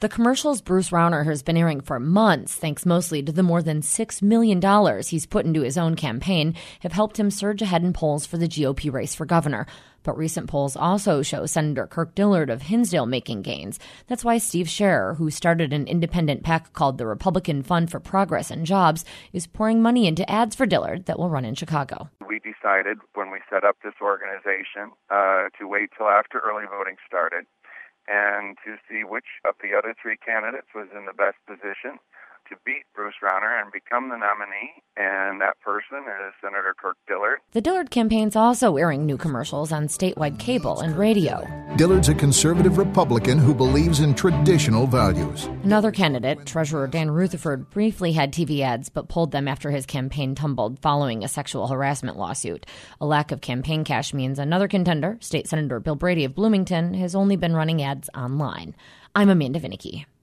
The commercials Bruce Rauner has been airing for months, thanks mostly to the more than $6 million he's put into his own campaign, have helped him surge ahead in polls for the GOP race for governor. But recent polls also show Senator Kirk Dillard of Hinsdale making gains. That's why Steve Scherer, who started an independent PAC called the Republican Fund for Progress and Jobs, is pouring money into ads for Dillard that will run in Chicago. We decided when we set up this organization to wait till after early voting started and to see which of the other three candidates was in the best position to beat Bruce Rauner and become the nominee, and that person is Senator Kirk Dillard. The Dillard campaign's also airing new commercials on statewide cable and radio. Dillard's a conservative Republican who believes in traditional values. Another candidate, Treasurer Dan Rutherford, briefly had TV ads but pulled them after his campaign tumbled following a sexual harassment lawsuit. A lack of campaign cash means another contender, State Senator Bill Brady of Bloomington, has only been running ads online. I'm Amanda Vinicky.